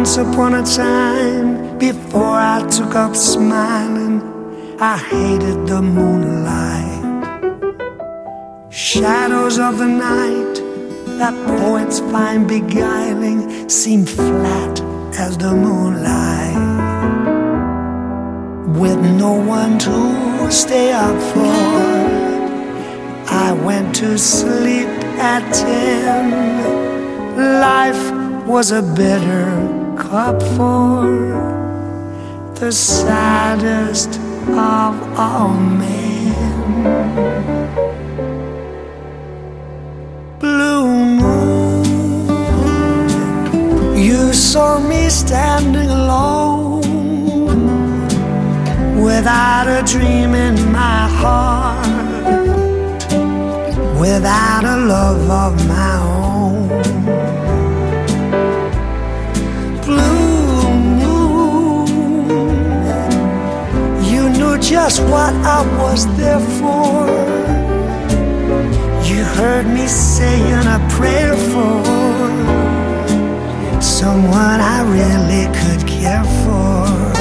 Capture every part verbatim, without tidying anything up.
Once upon a time, before I took up smiling, I hated the moonlight. Shadows of the night that poets find beguiling seem flat as the moonlight. With no one to stay up for, I went to sleep at ten. Life was a bitter cup for the saddest of all men. Blue moon, you saw me standing alone, without a dream in my heart, without a love of my own. Blue moon, you knew just what I was there for. You heard me saying a prayer for someone I really could care for.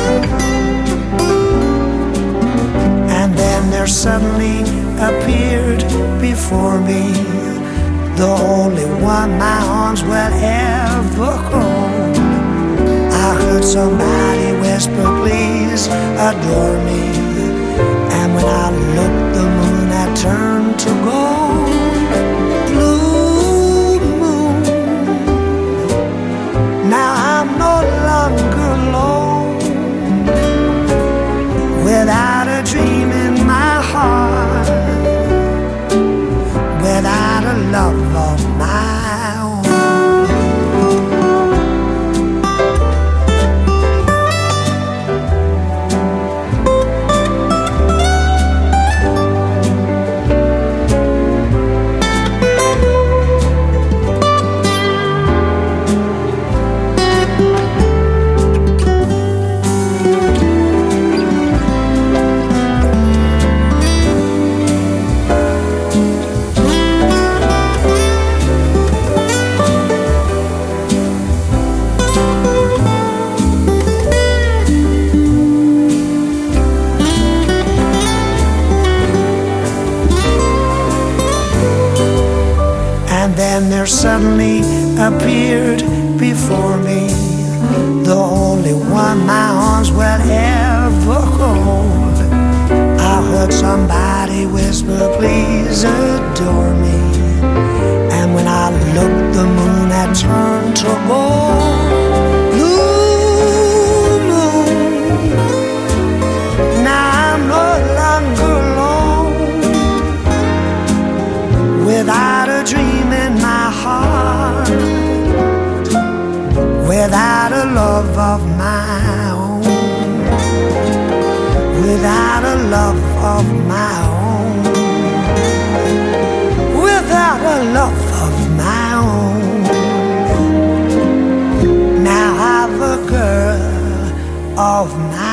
And then there suddenly appeared before me the only one my arms will ever hold. I heard somebody whisper, please adore me. And when I looked, the moon had turned to gold. Blue moon, now I'm no longer alone, without a dream in my heart, without a love of my own. Then there suddenly appeared before me the only one my arms will ever hold. I heard somebody whisper, please adore me. And when I looked, the moon had turned to gold. Blue moon, now I'm no longer alone, without a dream in my heart, without a love of my own, without a love of my own, without a love of my own. Now I've a girl of my